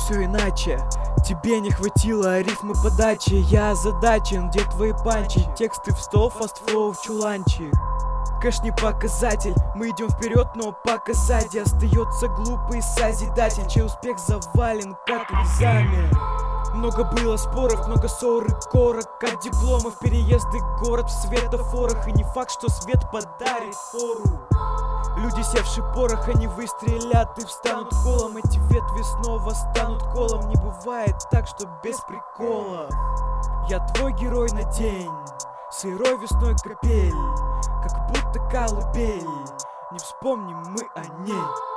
все иначе. Тебе не хватило рифмы подачи. Я озадачен, где твои панчи? Тексты в стол, фастфлоу в чуланчик. Кэш не показатель, мы идем вперед, но пока сзади остается глупый созидатель, чей успех завален, как экзамен. Много было споров, много ссор и корок, от дипломов, переезды, город в светофорах. И не факт, что свет подарит фору. Люди, севшие порох, они выстрелят и встанут колом. Эти ветви снова станут колом. Не бывает так, что без приколов. Я твой герой на день, сырой весной капель, как будто колыбель. Не вспомним мы о ней.